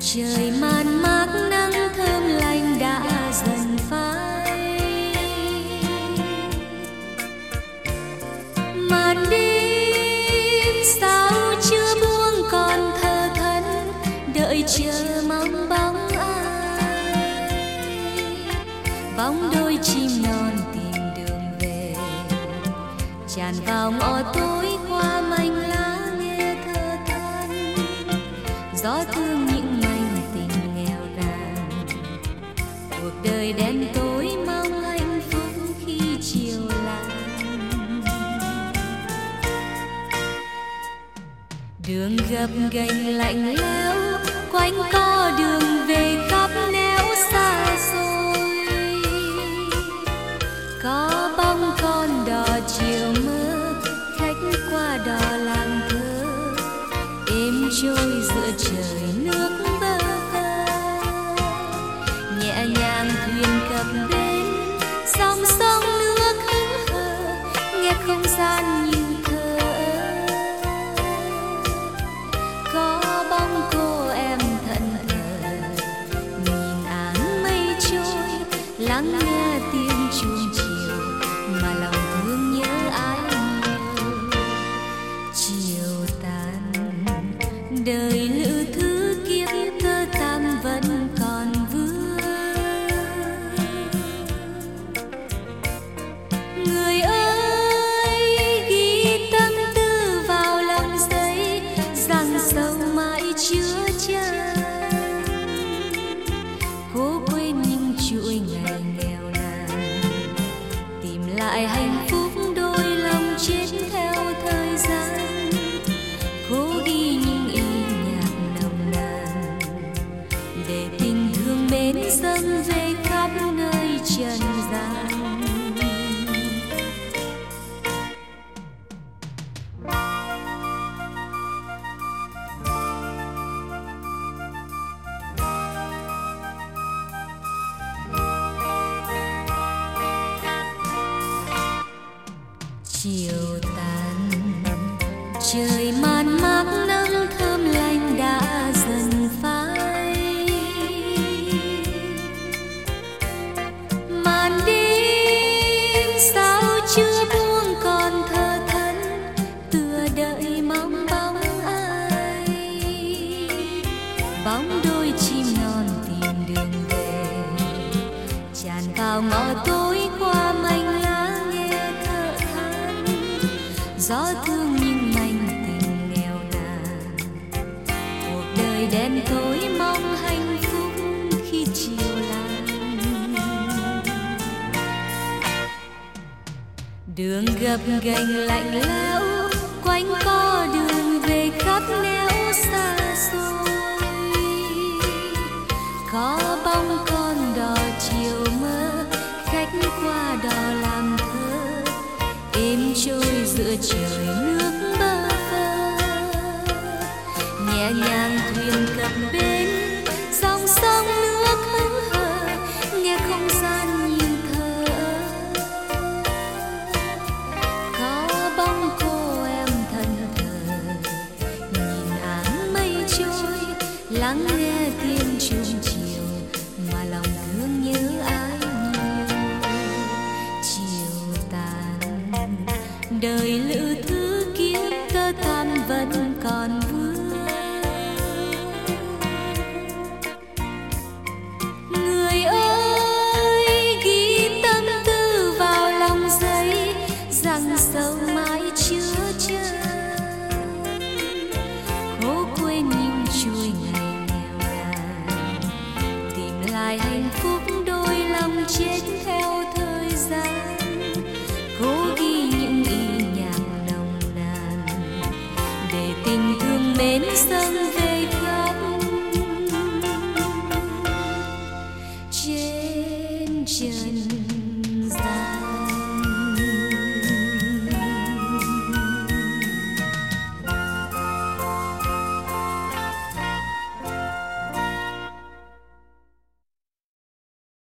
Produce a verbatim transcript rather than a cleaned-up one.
Trời man mác nắng thơm lành đã dần phai, màn đêm sao chưa buông còn thơ thẫn đợi chờ mong bóng ai, bóng đôi chim non tìm đường về tràn vào ngõ tối qua mảnh lá nghe thơ than gió thương những mảnh tình nghèo nàn, cuộc đời đen tối mong hạnh phúc khi chiều làng. Đường gập ghềnh lạnh lẽo quanh co đường về khắp nẻo xa xôi, có bóng con đò chiều mơ khách qua đò làng thơ êm trôi giữa trời nước bơ vơ, nhẹ nhàng thuyền cập bến sóng sông nước hững hờ nghe không gian như thơ. Có bóng cô em thẫn thờ nhìn áng mây trôi, lắng nghe tiếng chuông chiều mà lòng thương nhớ ai nhiều. Chiều tàn đời lữ thứ kiếp thơ tam vẫn còn vương. Người ơi ghi tâm tư vào lòng giấy rằng sâu mãi chứa chan, cố quên những chuỗi ngày nghèo nàn, tìm lại hạnh phúc đôi lòng chết theo thời gian, cố ghi những ý nhạc nồng nàn để tình thương mến dâng về khắp nơi trần gian. Chiều tàn trời man mác nắng thơm lành đã dần phai, màn đêm sao chưa buông còn thơ thẫn tựa đợi mong bóng ai, bóng đôi chim non tìm đường về tràn vào ngõ tối qua mảnh lá nghe thở than gió thương những mảnh tình nghèo nàn, cuộc đời đen tối mong hạnh phúc khi chiều làng. Đường gập ghềnh lạnh lẽo quanh co đường về khắp nẻo xa xôi, có bóng con đò chiều mơ khách qua đò làm thơ êm trôi giữa trời nước bơ vơ, nhẹ nhàng thuyền cập bến dòng sông nước hững hờ nghe không gian như thơ. Có bóng cô em thẫn thờ nhìn áng mây trôi, lắng nghe tiếng chuông chiều mà lòng thương nhớ ai nhiều. Chiều tàn đời